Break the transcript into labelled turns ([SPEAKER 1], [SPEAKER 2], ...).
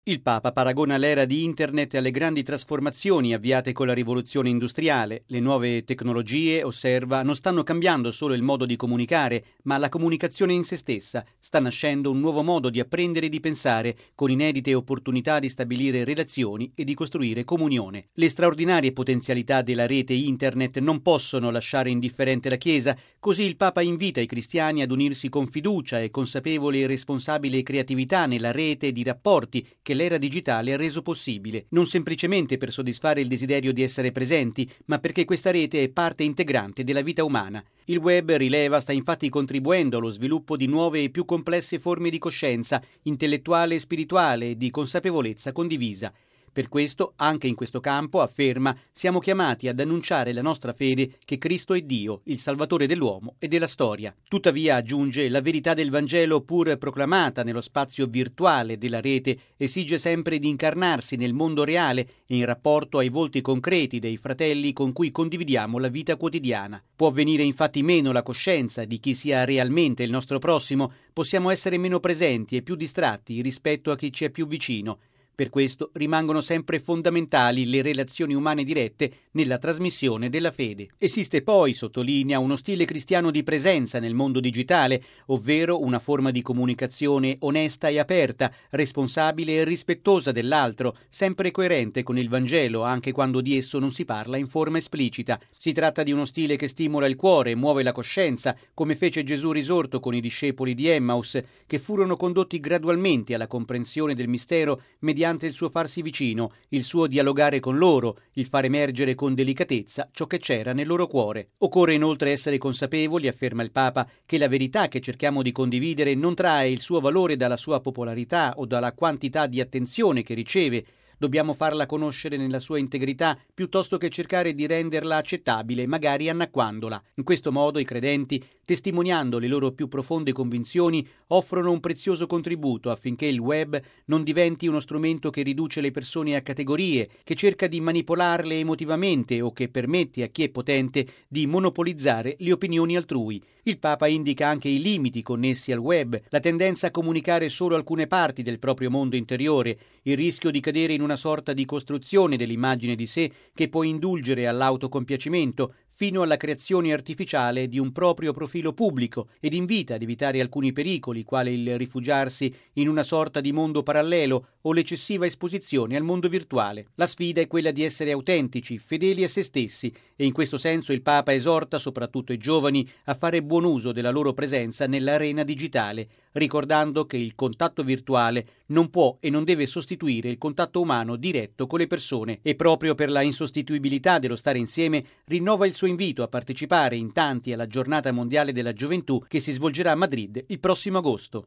[SPEAKER 1] Il Papa paragona l'era di Internet alle grandi trasformazioni avviate con la rivoluzione industriale. Le nuove tecnologie, osserva, non stanno cambiando solo il modo di comunicare, ma la comunicazione in se stessa. Sta nascendo un nuovo modo di apprendere e di pensare, con inedite opportunità di stabilire relazioni e di costruire comunione. Le straordinarie potenzialità della rete Internet non possono lasciare indifferente la Chiesa, così il Papa invita i cristiani ad unirsi con fiducia e consapevole e responsabile creatività nella rete di rapporti che l'era digitale ha reso possibile, non semplicemente per soddisfare il desiderio di essere presenti, ma perché questa rete è parte integrante della vita umana. Il web, rileva, sta infatti contribuendo allo sviluppo di nuove e più complesse forme di coscienza, intellettuale e spirituale e di consapevolezza condivisa. Per questo, anche in questo campo, afferma, siamo chiamati ad annunciare la nostra fede che Cristo è Dio, il Salvatore dell'uomo e della storia. Tuttavia, aggiunge, la verità del Vangelo, pur proclamata nello spazio virtuale della rete, esige sempre di incarnarsi nel mondo reale e in rapporto ai volti concreti dei fratelli con cui condividiamo la vita quotidiana. Può venire infatti meno la coscienza di chi sia realmente il nostro prossimo, possiamo essere meno presenti e più distratti rispetto a chi ci è più vicino. Per questo rimangono sempre fondamentali le relazioni umane dirette nella trasmissione della fede. Esiste poi, sottolinea, uno stile cristiano di presenza nel mondo digitale, ovvero una forma di comunicazione onesta e aperta, responsabile e rispettosa dell'altro, sempre coerente con il Vangelo, anche quando di esso non si parla in forma esplicita. Si tratta di uno stile che stimola il cuore e muove la coscienza, come fece Gesù risorto con i discepoli di Emmaus, che furono condotti gradualmente alla comprensione del mistero mediante il suo farsi vicino, il suo dialogare con loro, il far emergere con delicatezza ciò che c'era nel loro cuore. Occorre inoltre essere consapevoli, afferma il Papa, che la verità che cerchiamo di condividere non trae il suo valore dalla sua popolarità o dalla quantità di attenzione che riceve. Dobbiamo farla conoscere nella sua integrità piuttosto che cercare di renderla accettabile, magari annacquandola. In questo modo i credenti, testimoniando le loro più profonde convinzioni, offrono un prezioso contributo affinché il web non diventi uno strumento che riduce le persone a categorie, che cerca di manipolarle emotivamente o che permette a chi è potente di monopolizzare le opinioni altrui. Il Papa indica anche i limiti connessi al web, la tendenza a comunicare solo alcune parti del proprio mondo interiore, il rischio di cadere in una sorta di costruzione dell'immagine di sé che può indulgere all'autocompiacimento, fino alla creazione artificiale di un proprio profilo pubblico, ed invita ad evitare alcuni pericoli, quali il rifugiarsi in una sorta di mondo parallelo o l'eccessiva esposizione al mondo virtuale. La sfida è quella di essere autentici, fedeli a se stessi, e in questo senso il Papa esorta soprattutto i giovani a fare buon uso della loro presenza nell'arena digitale, ricordando che il contatto virtuale non può e non deve sostituire il contatto umano diretto con le persone, e proprio per la insostituibilità dello stare insieme rinnova il suo invito a partecipare in tanti alla Giornata Mondiale della Gioventù che si svolgerà a Madrid il prossimo agosto.